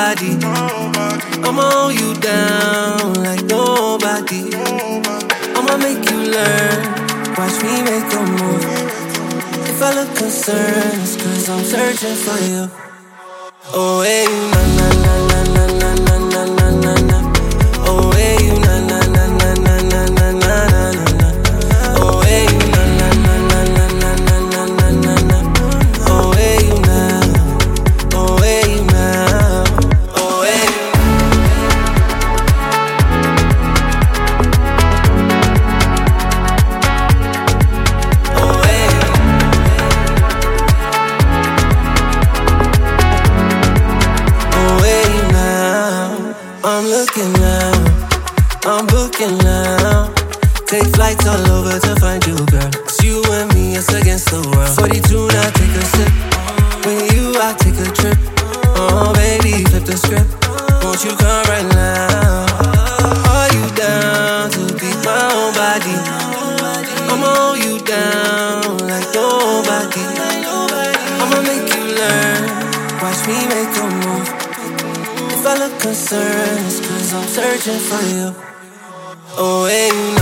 nobody. I'ma hold you down like nobody. I'ma make you learn, watch me make a move. If I look concerned, it's 'cause I'm searching for you. Oh, hey, you na na na na na na na na na na. Oh, hey, you na na na na na na na na na. Oh, hey, you na na na na na na na na na na. Oh, hey, you now. Oh, hey, you now. Oh, hey, you. Oh, hey. Oh, hey, you now. I'm looking now. I'm booking now. Take flights all over to find you, girl. 'Cause you and me, it's against the world. 42, now take a sip. With you, I take a trip. Oh, baby, flip the script. Won't you come right now? Are you down to be my own body? I'ma hold you down like nobody. I'ma make you learn, watch me make a move. If I look concerned, it's 'cause I'm searching for you. Oh, hey, you